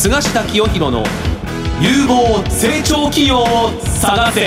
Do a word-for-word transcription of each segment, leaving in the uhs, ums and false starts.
菅下清弘の有望成長企業を探せ。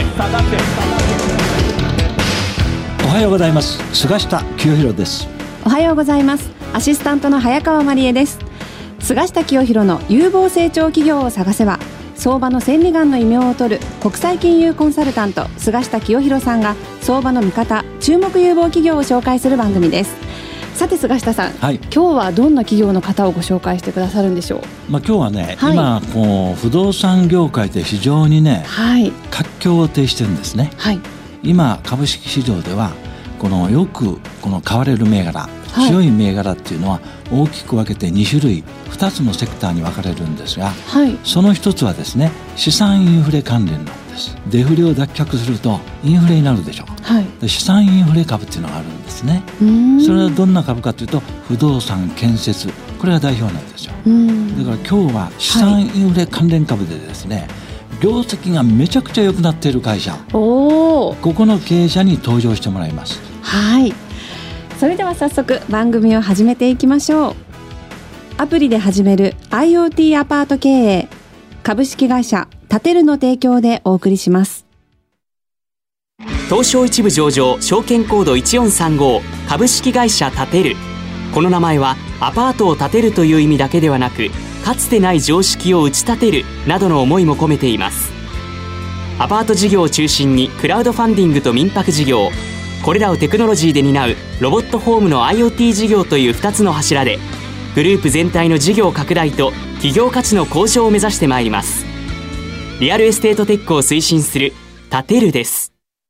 おはようございます。菅下清弘です。 おはようございます。アシスタントの早川真理恵です。菅下清弘の有望成長企業を探せは、相場の千里眼の異名を取る国際金融コンサルタント菅下清弘さんが相場の見方、注目有望企業を紹介する番組です。さて菅下さん、はい、今日はどんな企業の方をご紹介してくださるんでしょう。 まあ、今日はね、はい、今こう不動産業界で非常にね、はい、活況を呈してるんですね、はい、今株式市場ではこのよくこの買われる銘柄、はい、強い銘柄っていうのは大きく分けてに種類ふたつのセクターに分かれるんですが、はい、その一つはですね、資産インフレ関連なんです。デフレを脱却するとインフレになるでしょう、はい、で資産インフレ株っていうのがあるんですね。それはどんな株かというと不動産、建設、これが代表なんですよ。だから今日は資産インフレ関連株でですね、はい、業績がめちゃくちゃ良くなっている会社、おここの経営者に登場してもらいます。 はい、それでは早速番組を始めていきましょう。アプリで始める IoT アパート経営、株式会社タテルの提供でお送りします。 東証一部上場証券コードいちよんさんご株式会社タテル。この名前はアパートを建てるという意味だけではなく、かつてない常識を打ち立てるなどの思いも込めています。アパート事業を中心にクラウドファンディングと民泊事業、これらをテクノロジーで担うロボットホームの IoT 事業というふたつの柱で、グループ全体の事業拡大と企業価値の向上を目指してまいります。リアルエステートテックを推進するタテルです。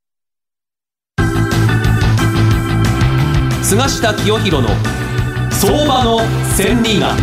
菅下清弘の相場の千里眼。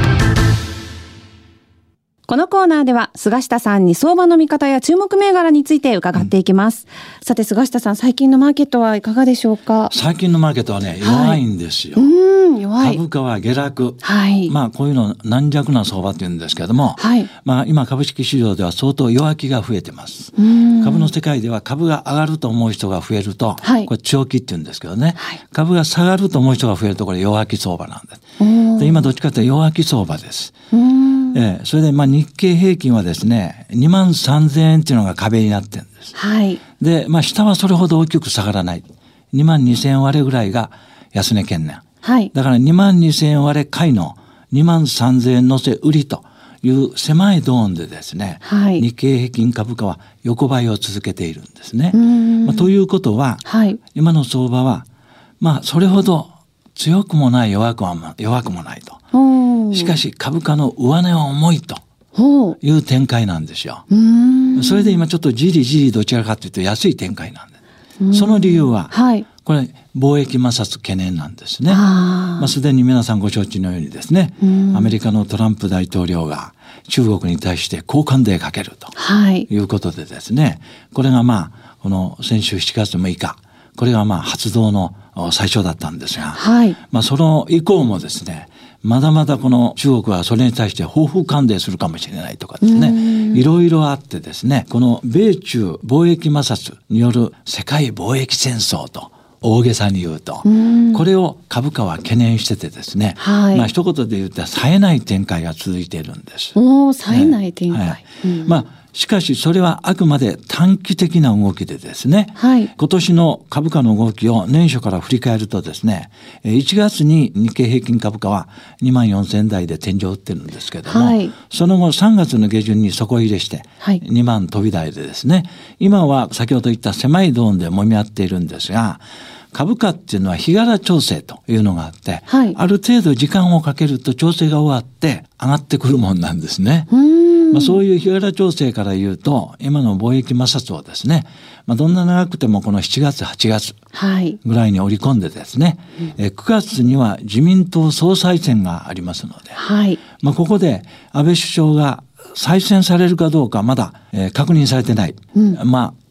このコーナーでは菅下さんに相場の見方や注目銘柄について伺っていきます、うん、さて菅下さん、最近のマーケットはいかがでしょうか。 最近のマーケットはね、弱いんですよ、 はい、うーん弱い。株価は下落、 はい、まあこういうの軟弱な相場っていうんですけれども、はい、まあ、今株式市場では相当弱気が増えてます。株の世界では株が上がると思う人が増えると、はい、これ長期っていうんですけどね、はい、株が下がると思う人が増えるとこれ弱気相場なんです。で今どっちかというと弱気相場です。うーんええ、それでまあ日経平均はですね にまんさんぜんえんっていうのが壁になってるんです、はい、で、まあ、下はそれほど大きく下がらない、にまんにせんえん割れぐらいが安値圏内、はい、だからにまんにせんえん割れ買いのにまんさんぜんえん乗せ売りという狭いゾーンでですね、はい、日経平均株価は横ばいを続けているんですね。まあ、ということは、はい、今の相場はまあそれほど強くもない弱くも弱くもないと。しかし株価の上値は重いという展開なんですよ。うーんそれで今ちょっとじりじりどちらかというと安い展開なんです。その理由は、はい、これ貿易摩擦懸念なんですね。あ、まあ、すでに皆さんご承知のようにですね、アメリカのトランプ大統領が中国に対して高関税かけるということでですね、はい、これがまあこの先週しちがつむいか、これがまあ発動の最初だったんですが、はい、まあ、その以降もですね、まだまだこの中国はそれに対して報復関税するかもしれないとかですね、いろいろあってですね、この米中貿易摩擦による世界貿易戦争と大げさに言うと、これを株価は懸念しててですね、はい、まあ一言で言うと冴えない展開が続いているんです。 お冴えない展開、ね、はい、 うん、まあしかしそれはあくまで短期的な動きでですね、はい、今年の株価の動きを年初から振り返るとですね、いちがつに日経平均株価はにまんよんせんだいで天井を打ってるんですけども、はい、その後さんがつの下旬に底入れしてにまん飛び台でですね、今は先ほど言った狭いゾーンで揉み合っているんですが、株価っていうのは日柄調整というのがあって、はい、ある程度時間をかけると調整が終わって上がってくるもんなんですね。うーん、まあ、そういう日柄調整から言うと今の貿易摩擦をですね、まあ、どんな長くてもこのしちがつはちがつぐらいに織り込んでですね、はい、えくがつには自民党総裁選がありますので、はい、まあ、ここで安倍首相が再選されるかどうかまだ、えー、確認されてない、うん、まあ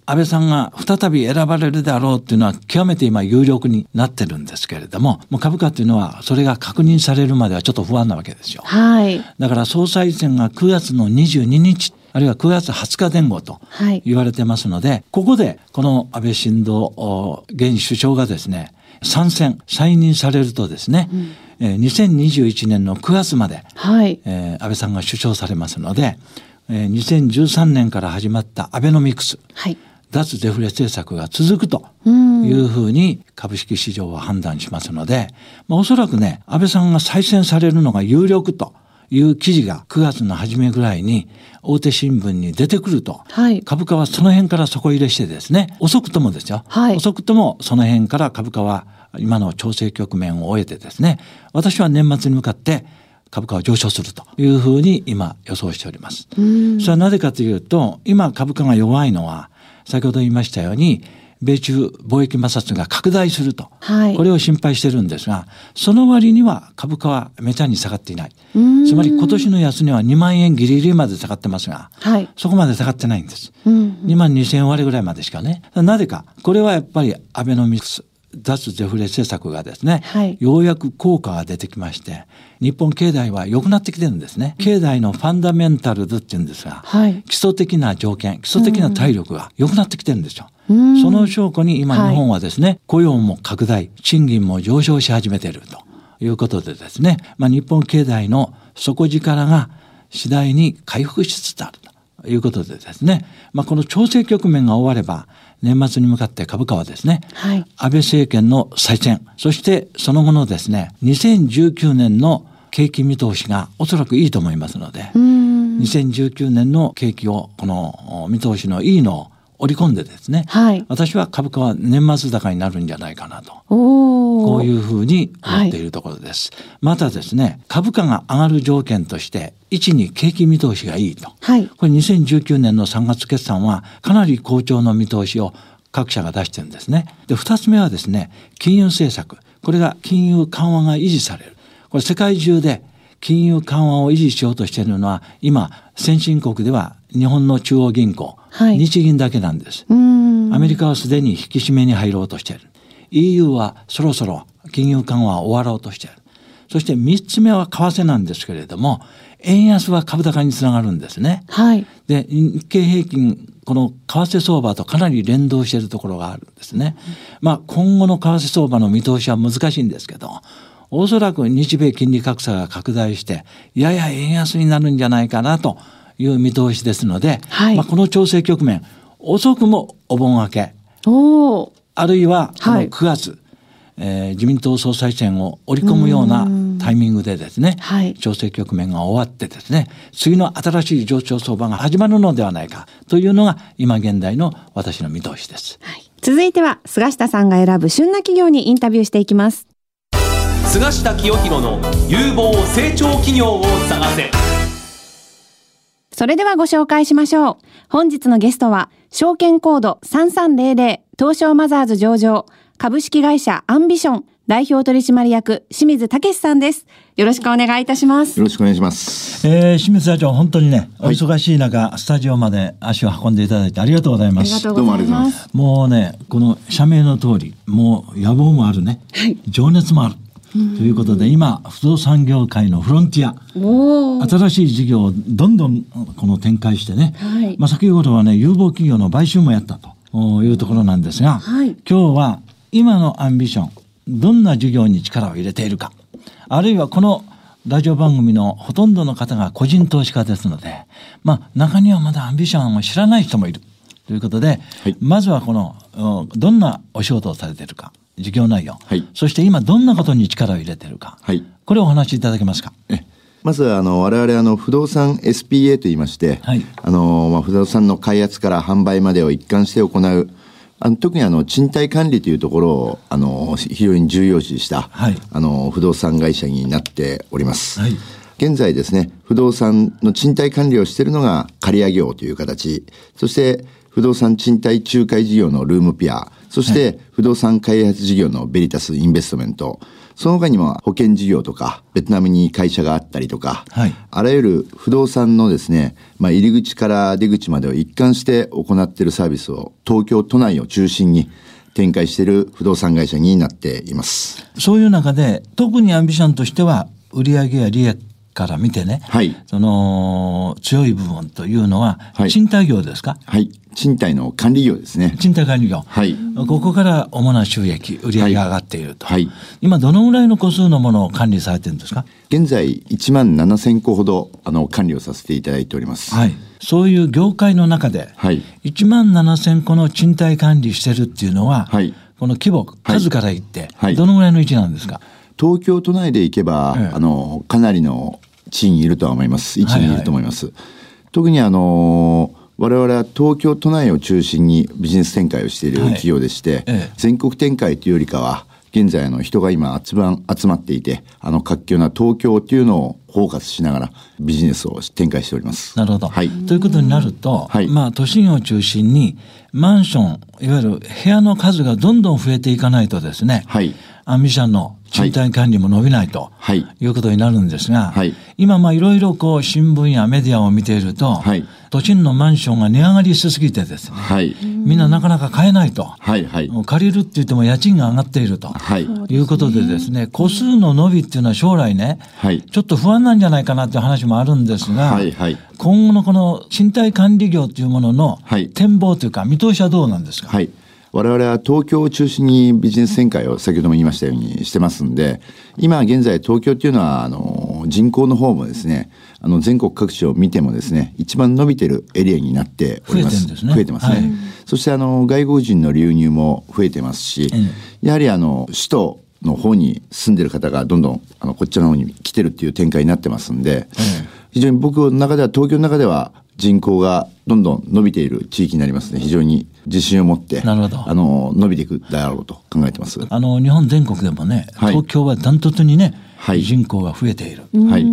安倍さんが再び選ばれるであろうっていうのは極めて今有力になってるんですけれども、もう株価っていうのはそれが確認されるまではちょっと不安なわけですよ。 はい。 だから総裁選がくがつのにじゅうににちあるいはくがつはつか前後と言われてますので、はい、ここでこの安倍晋三現首相がですね参戦再任されるとですね、うんえー、にせんにじゅういちねんのくがつまで、はいえー、安倍さんが首相されますので、えー、にせんじゅうさんねんから始まったアベノミクス、はい、脱デフレ政策が続くというふうに株式市場は判断しますので、まあ、おそらくね安倍さんが再選されるのが有力という記事がくがつの初めぐらいに大手新聞に出てくると、はい、株価はその辺から底入れしてですね、遅くともですよ、はい、遅くともその辺から株価は今の調整局面を終えてですね、私は年末に向かって株価は上昇するというふうに今予想しております。それはなぜかというと、今株価が弱いのは先ほど言いましたように米中貿易摩擦が拡大すると、はい、これを心配してるんですが、その割には株価はめちゃに下がっていない。つまり今年の安値はにまんえんギリギリまで下がってますが、はい、そこまで下がってないんです、うんうん、にまんにせんえん割ぐらいまでしかね。なぜか、これはやっぱりアベノミクス脱デフレ政策がですね、はい、ようやく効果が出てきまして、日本経済は良くなってきてるんですね。経済のファンダメンタルズっていうんですが、はい、基礎的な条件、基礎的な体力が良くなってきてるんですよ。うん、その証拠に今日本はですね、はい、雇用も拡大、賃金も上昇し始めているということでですね、まあ、日本経済の底力が次第に回復しつつあるということでですね、まあ、この調整局面が終われば年末に向かって株価はですね、はい、安倍政権の再選、そしてその後のですねにせんじゅうきゅうねんの景気見通しがおそらくいいと思いますので、にせんじゅうきゅうねんの景気をこの見通しのいいのを織り込んでですね、はい、私は株価は年末高になるんじゃないかなと、こういうふうに思っているところです、はい、またですね、株価が上がる条件としていちに景気見通しがいいと、はい、これにせんじゅうきゅうねんのさんがつ決算はかなり好調の見通しを各社が出してるんですね。で、ふたつめはですね、金融政策、これが金融緩和が維持される。これ世界中で金融緩和を維持しようとしているのは今先進国では日本の中央銀行、はい、日銀だけなんです。アメリカはすでに引き締めに入ろうとしている。 イーユー はそろそろ金融緩和を終わろうとしている。そしてみっつめは為替なんですけれども、円安は株高につながるんですね、はい、で日経平均この為替相場とかなり連動しているところがあるんですね、うんまあ、今後の為替相場の見通しは難しいんですけど、おそらく日米金利格差が拡大してやや円安になるんじゃないかなという見通しですので、はいまあ、この調整局面遅くもお盆明け、おあるいはこのくがつ、はいえー、自民党総裁選を織り込むようなタイミングでですね、はい、調整局面が終わってですね、次の新しい上昇相場が始まるのではないかというのが今現在の私の見通しです、はい、 続いては菅下さんが選ぶ旬な企業にインタビューしていきます。 菅下清弘の有望成長企業を探せ。 それではご紹介しましょう。本日のゲストは証券コードさんさんゼロゼロ東証マザーズ上場株式会社アンビション代表取締役清水武さんです。よろしくお願いいたします。 よろしくお願いします。 えー、清水社長、本当にね、お忙しい中、はい、スタジオまで足を運んでいただいてありがとうございます。 どうもありがとうございます。 もうね、この社名の通り、もう野望もあるね、はい、情熱もある。ということで今不動産業界のフロンティア、新しい事業をどんどんこの展開してね、はいまあ、先ほどはね有望企業の買収もやったというところなんですが、はい、今日は今のアンビションどんな事業に力を入れているか、あるいはこのラジオ番組のほとんどの方が個人投資家ですので、まあ、中にはまだアンビションを知らない人もいるということで、はい、まずはこのどんなお仕事をされているか、事業内容、はい、そして今どんなことに力を入れているか、はい、これをお話しいただけますか。 えまずあの我々あの不動産 エスピーエー といいまして、はい、あのまあ、不動産の開発から販売までを一貫して行う、あの特にあの賃貸管理というところをあの非常に重要視した、はい、あの不動産会社になっております、はい、現在ですね、不動産の賃貸管理をしているのが借り上業という形、そして不動産賃貸仲介事業のルームピア、そして不動産開発事業のベリタスインベストメント、その他にも保険事業とかベトナムに会社があったりとか、はい、あらゆる不動産のですね、まあ、入り口から出口までを一貫して行っているサービスを東京都内を中心に展開している不動産会社になっています。 そういう中で特にアンビションとしては売上や利益から見てね、はい、その強い部分というのは賃貸業ですか？ はい、はい、賃貸の管理業ですね。 賃貸管理業、はい、ここから主な収益売上が上がっていると、はいはい、今どのぐらいの個数のものを管理されているんですか？ 現在いちまんななせんこほどあの管理をさせていただいております。 はい、そういう業界の中で、はい、いちまんななせんこの賃貸管理してるっていうのは、はい、この規模、数から言って、はい、どのぐらいの位置なんですか？ 東京都内で行けば、ええ、あのかなりの地位にいるとは思います。位置にいると思います。はいはい、特にあの我々は東京都内を中心にビジネス展開をしている企業でして、はい、ええ、全国展開というよりかは現在の人が今集ま集まっていて、あの活況な東京というのを包括しながらビジネスを展開しております。 なるほど、はい、ということになると、はい、まあ、都心を中心にマンション、いわゆる部屋の数がどんどん増えていかないとですね、はい、アンビションの賃貸管理も伸びないと、はい、いうことになるんですが、はい、今まあいろいろこう新聞やメディアを見ていると、はい、都心のマンションが値上がりしすぎてですね、はい、みんななかなか買えないと、はいはい、借りるって言っても家賃が上がっていると、はい、いうことでですね、戸数の伸びっていうのは将来ね、はい、ちょっと不安なんじゃないかなっていう話もあるんですが、はいはい、今後のこの賃貸管理業というものの展望というか見通しはどうなんですか？ はい、我々は東京を中心にビジネス展開を先ほども言いましたようにしてますんで、今現在東京っていうのはあの人口の方もですね、あの全国各地を見てもですね、一番伸びてるエリアになっております。 増えてるんですね。 増えてますね。はい、そしてあの外国人の流入も増えてますし、うん、やはりあの首都の方に住んでる方がどんどんあのこっちの方に来てるっていう展開になってますんで、うん、非常に僕の中では東京の中では人口がどんどん伸びている地域になりますね。非常に自信を持ってあの伸びていくだろうと考えてます。 あの日本全国でもね、はい、東京はダントツにね、はい、人口が増えている、はい、うん、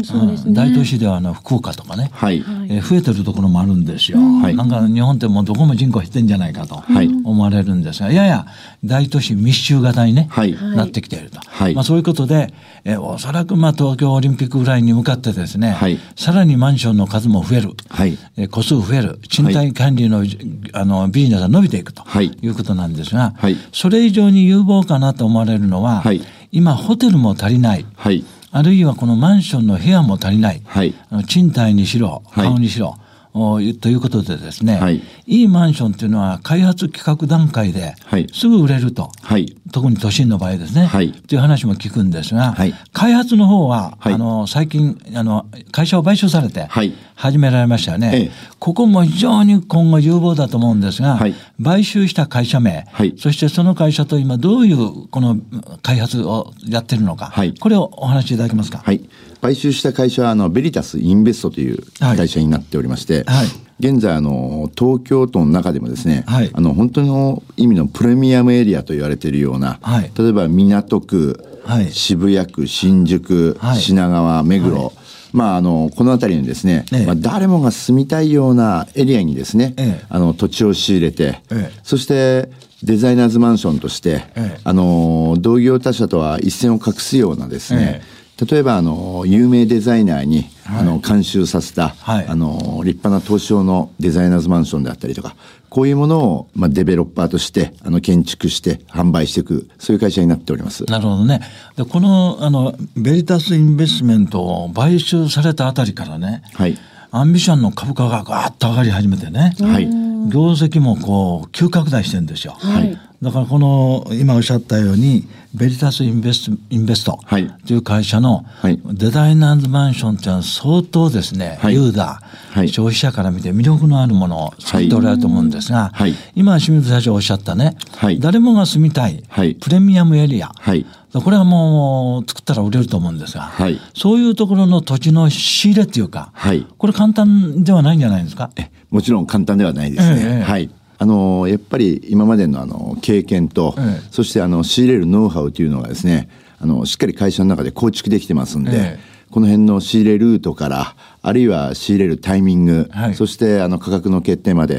大都市ではあの福岡とかね、はい、えー、増えてるところもあるんですよ、はい、なんか日本ってもうどこも人口減ってんじゃないかと思われるんですが、やや大都市密集型に、ね、はい、なってきていると、はい、まあ、そういうことで、えー、おそらくまあ東京オリンピックぐらいに向かってですね、はい、さらにマンションの数も増える、はい、えー、戸数増える、賃貸管理の、はい、あのビジネスが伸びていくということなんですが、はい、それ以上に有望かなと思われるのは、はい、今ホテルも足りない、はい、あるいはこのマンションの部屋も足りない、はい、あの賃貸にしろ買うにしろ、はい、ということでですね、はい、いいマンションというのは開発企画段階ですぐ売れると、はい、特に都心の場合ですね、はい、という話も聞くんですが、はい、開発の方は、はい、あの最近あの会社を買収されて始められましたよね、はい、ここも非常に今後有望だと思うんですが、はい、買収した会社名、はい、そしてその会社と今どういうこの開発をやってるのか、はい、これをお話しいただけますか？ はい、買収した会社はあのベリタスインベストという会社になっておりまして、はいはい、現在あの東京都の中でもですね、はい、あの本当の意味のプレミアムエリアと言われているような、はい、例えば港区、はい、渋谷区、新宿、はい、品川、目黒、はい、まあ、あのこの辺りにですね、ええ、まあ、誰もが住みたいようなエリアにですね、ええ、あの土地を仕入れて、ええ、そしてデザイナーズマンションとして、ええ、あの同業他社とは一線を画すようなですね、ええ、例えばあの有名デザイナーに、はい、あの監修させた、はい、あの立派な東証のデザイナーズマンションであったりとか、こういうものを、まあ、デベロッパーとしてあの建築して販売していく、そういう会社になっております。 なるほどね。でこのあのベリタスインベストメントを買収されたあたりからね、はい、アンビションの株価がガーッと上がり始めてね、はい、業績もこう急拡大してるんですよ、はい、だからこの今おっしゃったようにベリタスインベスト、インベストという会社のデザイナーズマンションっていうのは相当ですね、はい、ユーザー、はい、消費者から見て魅力のあるものを作っておられると思うんですが、はい、今清水社長おっしゃったね、はい、誰もが住みたい、はい、プレミアムエリア、はい、これはもう作ったら売れると思うんですが、はい、そういうところの土地の仕入れっていうか、はい、これ簡単ではないんじゃないですか？ えもちろん簡単ではないですね、えー、はい、あのやっぱり今までのあの経験と、えー、そしてあの仕入れるノウハウというのがですね、あのしっかり会社の中で構築できてますんで、えー、この辺の仕入れルートからあるいは仕入れるタイミング、はい、そしてあの価格の決定まで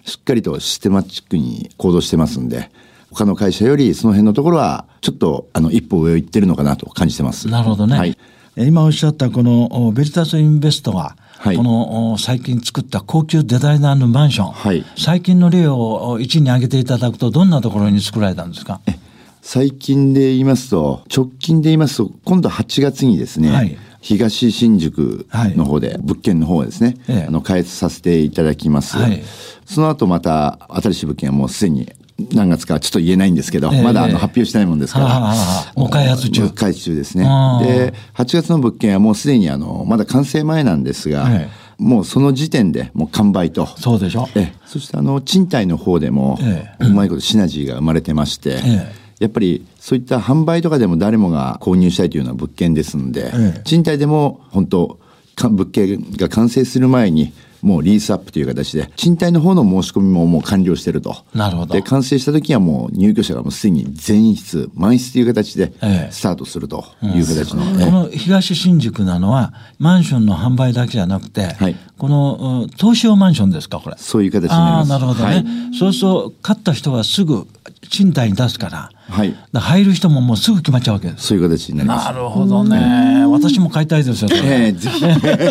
しっかりとシステマチックに行動してますんで、他の会社よりその辺のところはちょっとあの一歩上を行ってるのかなと感じてます。 なるほどね、はい、今おっしゃったこのベリタスインベストは、はい、この最近作った高級デザイナーのマンション、はい、最近の例を一に挙げていただくとどんなところに作られたんですか？ え最近で言いますと、直近で言いますと今度はちがつにですね、はい、東新宿の方で、はい、物件の方ですね、ええ、あの開発させていただきます、はい、その後また新しい物件はもうすでに何月かちょっと言えないんですけど、ええ、まだあの発表してないもんですから、はあはあ、もう開発中開発中ですね。ではちがつの物件はもうすでにあのまだ完成前なんですが、ええ、もうその時点でもう完売と。 そうでしょ。 ええ、そしてあの賃貸の方でも、ええ、うまいことシナジーが生まれてまして、ええ、やっぱりそういった販売とかでも誰もが購入したいというような物件ですので、ええ、賃貸でも本当物件が完成する前にもうリースアップという形で賃貸の方の申し込みももう完了していると。 なるほど。 で完成した時はもう入居者がもうすでに全室満室という形でスタートするという形の、ええうん、 この東新宿なのはマンションの販売だけじゃなくて、はい、この投資用マンションですかこれ？ そういう形になります。 あなるほどね、はい、そうすると買った人はすぐ賃貸に出すから、はい、だ入る人ももうすぐ決まっちゃうわけです。 そういう形になります。 なるほどね、うん、私も買いたいですよ、 えー、ぜひ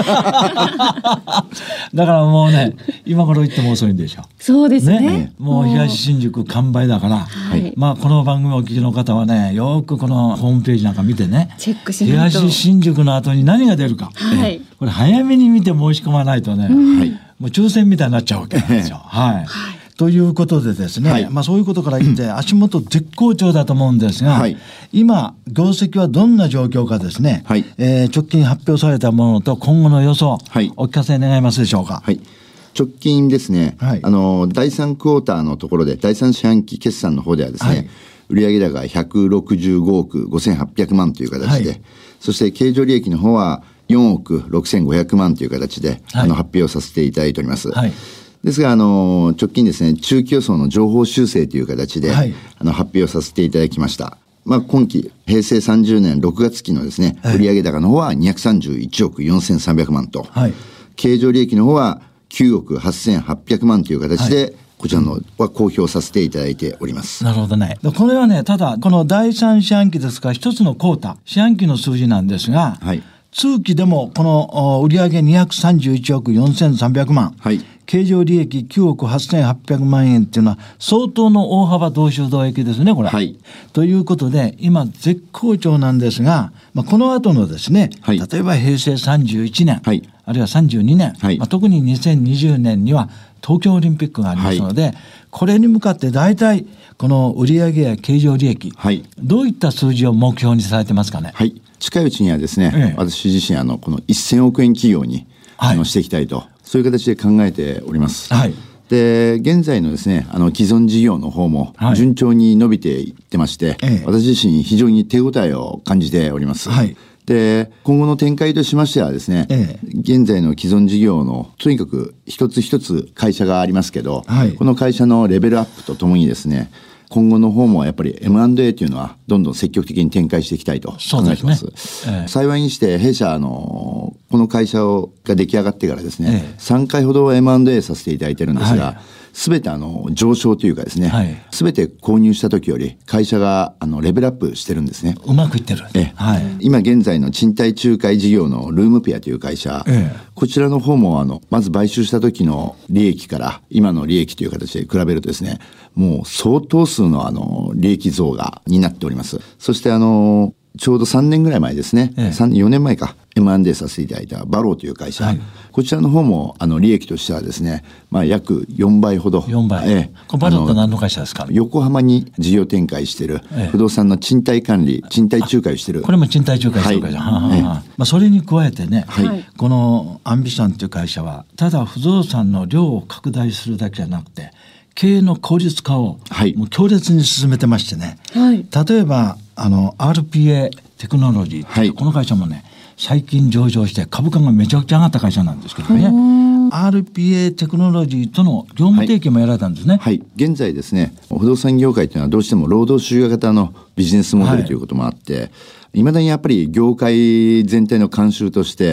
だからもうね今頃言っても遅いんでしょ。 そうです ね, ねもう東新宿完売だから、はい、まあこの番組をお聞きの方はねよくこのホームページなんか見てねチェックしないと東新宿の後に何が出るか、はい、これ早めに見て申し込まないとね、うん、もう抽選みたいになっちゃうわけなんですよ、はい、はいということでですね、はい、まあそういうことから言って足元絶好調だと思うんですが、はい、今業績はどんな状況かですね、はいえー、直近発表されたものと今後の予想、はい、お聞かせ願いますでしょうか。 はい、直近ですね、はい、あのだいさんクォーターのところでだいさん四半期決算の方ではですね、はい、売上高ひゃくろくじゅうごおくごせんはっぴゃくまんという形で、はい、そして経常利益の方はよんおくろくせんごひゃくまんという形で、はい、あの発表させていただいております。はいですが、あの、直近ですね、中期予想の情報修正という形で、はい、あの、発表させていただきました。まあ、今期、平成さんじゅうねんろくがつ期のですね、はい、売上高の方はにひゃくさんじゅういちおくよんせんさんびゃくまんと、はい、経常利益の方はきゅうおくはっせんはっぴゃくまんという形で、はい、こちらのは公表させていただいております。 なるほどね。これはね、ただ、このだいさん四半期ですから、一つのクォーター、四半期の数字なんですが、はい、通期でもこの売上にひゃくさんじゅういちおくよんせんさんびゃくまん、はい、経常利益きゅうおくはっせんはっぴゃくまんえんっていうのは相当の大幅増収増益ですねこれ、はい、ということで今絶好調なんですが、まあ、この後のですね、はい、例えば平成さんじゅういちねん、はい、あるいはさんじゅうにねん、はいまあ、特ににせんにじゅうねんには東京オリンピックがありますので、はい、これに向かって大体この売上や経常利益、はい、どういった数字を目標にされてますかね。 はい、近いうちにはですね、ええ、私自身あのこのせんおくえん企業に、はい、あのしていきたいとそういう形で考えております。はい、で現在のですねあの既存事業の方も順調に伸びていってまして、はい、私自身非常に手応えを感じております。はい、で今後の展開としましてはですね、ええ、現在の既存事業のとにかく一つ一つ会社がありますけど、はい、この会社のレベルアップとともにですね今後の方もやっぱり エムアンドエー というのはどんどん積極的に展開していきたいと考えています。すねええ、幸いにして弊社のこの会社をが出来上がってからですね、ええ、さんかいほど エムアンドエー させていただいているんですが、はい、全てあの上昇というかですね、はい、全て購入した時より会社があのレベルアップしてるんですね。 うまくいってる。 ええはい、今現在の賃貸仲介事業のルームペアという会社、ええ、こちらの方もあのまず買収した時の利益から今の利益という形で比べるとですねもう相当数のあの利益増がになっております。そしてあのちょうどさんねんぐらい前ですね、ええ、よねんまえか エムアンドエー させていただいたバローという会社、はい、こちらの方もあの利益としてはですね、まあ、約よんばいほど。 よんばい、ええ、バローって何の会社ですか。 横浜に事業展開している不動産の賃貸管理、ええ、賃貸仲介をしている。 これも賃貸仲介している会社、はいははは、ええまあ、それに加えてね、はい、このアンビシャンという会社はただ不動産の量を拡大するだけじゃなくて経営の効率化をもう強烈に進めてましてね、はい、例えばあの アールピーエー テクノロジー、はい、この会社もね最近上場して株価がめちゃくちゃ上がった会社なんですけどね アールピーエー テクノロジーとの業務提携もやられたんですね。 はい、はい、現在ですね不動産業界というのはどうしても労働集約型のビジネスモデルということもあって、はい、未だにやっぱり業界全体の慣習として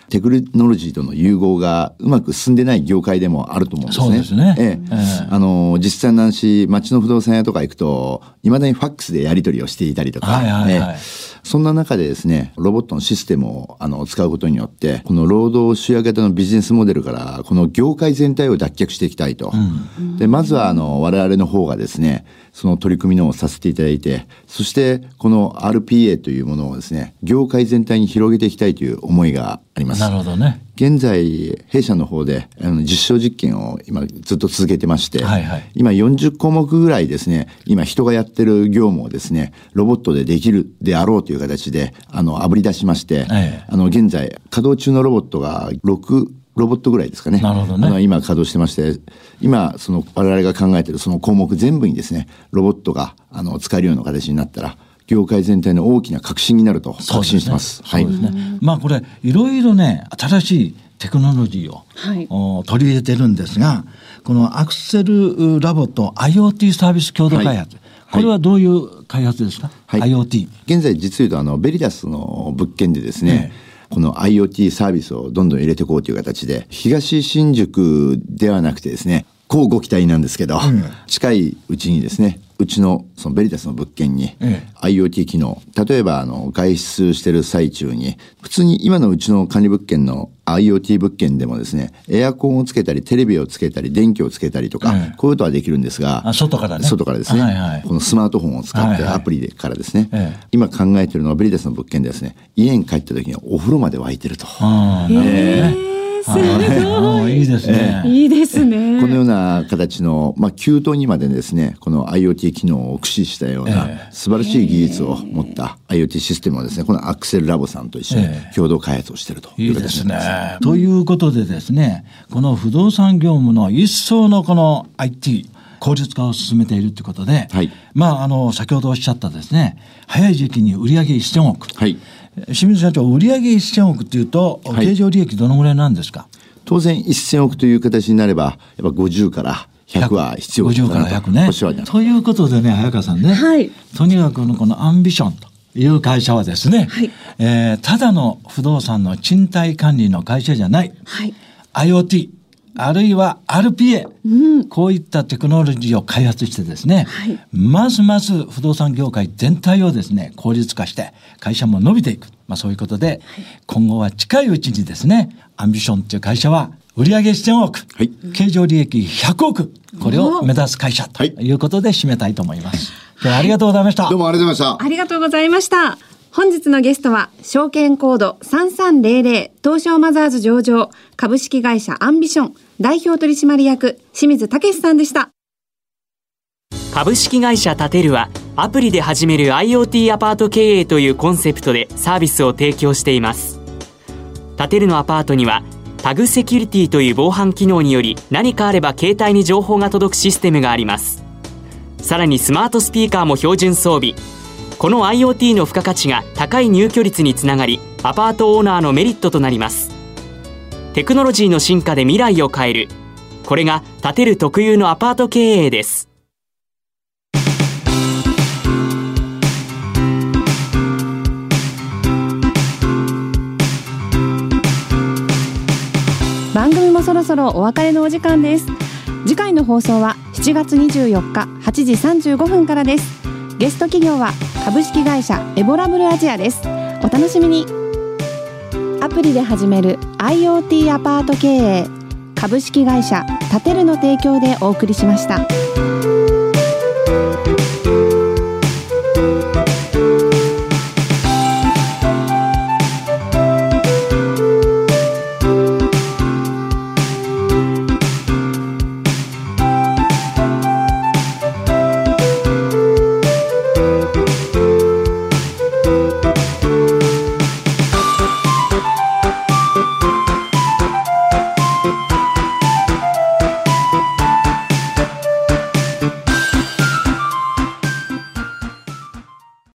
テクノロジーとの融合がうまく進んでない業界でもあると思うんですね。 そうですね。 ええええ、あの実際の話、町の不動産屋とか行くといまだにファックスでやり取りをしていたりとか、はいはいはい、ええ、そんな中でですね、ロボットのシステムをあの使うことによってこの労働集約型のビジネスモデルからこの業界全体を脱却していきたいと、うん、でまずはあの我々の方がですね、その取り組みのをさせていただいて、そしてこの アールピーエー というものをですね、業界全体に広げていきたいという思いがあります。 なるほどね。 現在弊社の方であの実証実験を今ずっと続けてまして、はいはい、今よんじゅっこうもくぐらいですね、今人がやってる業務をですね、ロボットでできるであろうという形であの炙り出しまして、はい、あの現在稼働中のロボットがろくロボットぐらいですかね。 なるほどね。 あの今稼働してまして、今その我々が考えているその項目全部にですね、ロボットがあの使えるような形になったら業界全体の大きな革新になると確信してます。 そうですね。はい、まあこれいろいろね、新しいテクノロジーを、はい、取り入れてるんですが、このアクセルラボと IoT サービス共同開発、はい、これはどういう開発ですか？はい、IoT。 現在実言うとあのベリダスの物件でですね、ええ、この IoT サービスをどんどん入れていこうという形で、東新宿ではなくてですね、こうご期待なんですけど、うん、近いうちにですね、うちのそのベリダスの物件に IoT 機能、例えばあの外出してる最中に、普通に今のうちの管理物件の IoT 物件でもですね、エアコンをつけたりテレビをつけたり電気をつけたりとか、うん、こういうことはできるんですが、 あ、外からね、 外からですね、はいはい、このスマートフォンを使ってアプリでからですね、はいはい、今考えているのはベリダスの物件でですね、家に帰った時にお風呂まで沸いてると。 あ、なるほどね。 すごい。 いいですね。 いいですね。 このような形の、まあ、給湯にまでですね、この IoT 機能を駆使したような素晴らしい技術を持った IoT システムをですね、このアクセルラボさんと一緒に共同開発をしているという形になります。いいですね。 ということでですね、この不動産業務の一層のこの アイティー、効率化を進めているということで、はい、まあ、あの、先ほどおっしゃったですね、早い時期に売上せんおく。はい、清水社長、売上せんおくっていうと、はい、経常利益どのぐらいなんですか？ 当然せんおくという形になれば、やっぱごじゅうからひゃくは必要だなと。 ごじゅうからひゃくね。ということでね、早川さんね、はい、とにかくこのアンビションという会社はですね、はい、えー、ただの不動産の賃貸管理の会社じゃない、はい、IoT、あるいは アールピーエー、うん、こういったテクノロジーを開発してですね、はい、ますます不動産業界全体をですね、効率化して会社も伸びていく、まあ、そういうことで、はい、今後は近いうちにですね、アンビションという会社は売上せんおく、はい、経常利益ひゃくおく、これを目指す会社ということで締めたいと思います。今日はありがとうございました。 どうもありがとうございました。 ありがとうございました。本日のゲストは証券コードさんさんぜろぜろ東証マザーズ上場株式会社アンビション代表取締役清水武さんでした。 株式会社タテルはアプリで始める IoT アパート経営というコンセプトでサービスを提供しています。タテルのアパートにはタグセキュリティという防犯機能により、何かあれば携帯に情報が届くシステムがあります。さらにスマートスピーカーも標準装備。この IoT の付加価値が高い入居率につながり、アパートオーナーのメリットとなります。テクノロジーの進化で未来を変える、これがタテル特有のアパート経営です。 番組もそろそろお別れのお時間です。次回の放送はしちがつにじゅうよっかはちじさんじゅうごふんからです。ゲスト企業は株式会社エボラブルアジアです。お楽しみに。アプリで始める IoT アパート経営、株式会社タテルの提供でお送りしました。